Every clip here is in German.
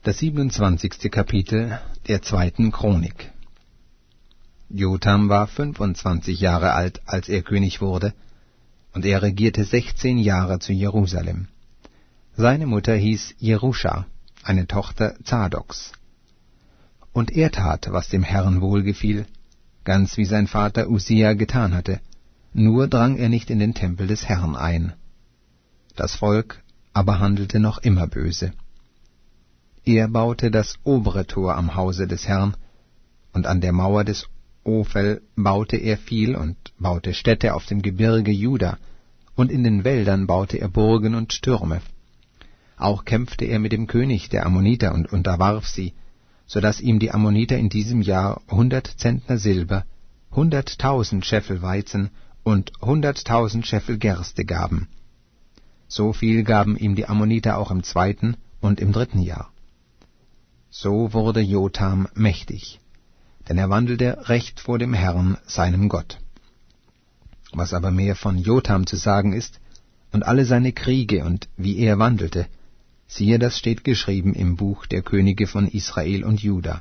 Das 27. Kapitel der 2. Chronik. Jotham war 25 Jahre alt, als er König wurde, und er regierte 16 Jahre zu Jerusalem. Seine Mutter hieß Jeruscha, eine Tochter Zadoks. Und er tat, was dem Herrn wohlgefiel, ganz wie sein Vater Usia getan hatte, nur drang er nicht in den Tempel des Herrn ein. Das Volk aber handelte noch immer böse. Er baute das obere Tor am Hause des Herrn, und an der Mauer des Ophel baute er viel und baute Städte auf dem Gebirge Juda, und in den Wäldern baute er Burgen und Türme. Auch kämpfte er mit dem König der Ammoniter und unterwarf sie, so dass ihm die Ammoniter in diesem Jahr 100 Zentner Silber, 100.000 Scheffel Weizen und 100.000 Scheffel Gerste gaben. So viel gaben ihm die Ammoniter auch im 2. und im 3. Jahr. So wurde Jotham mächtig, denn er wandelte recht vor dem Herrn, seinem Gott. Was aber mehr von Jotham zu sagen ist, und alle seine Kriege und wie er wandelte, siehe, das steht geschrieben im Buch der Könige von Israel und Juda.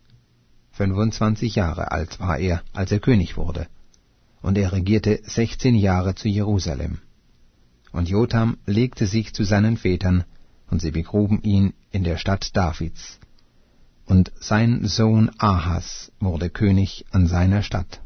25 Jahre alt war er, als er König wurde, und er regierte 16 Jahre zu Jerusalem. Und Jotham legte sich zu seinen Vätern, und sie begruben ihn in der Stadt Davids. Und sein Sohn Ahas wurde König an seiner Statt.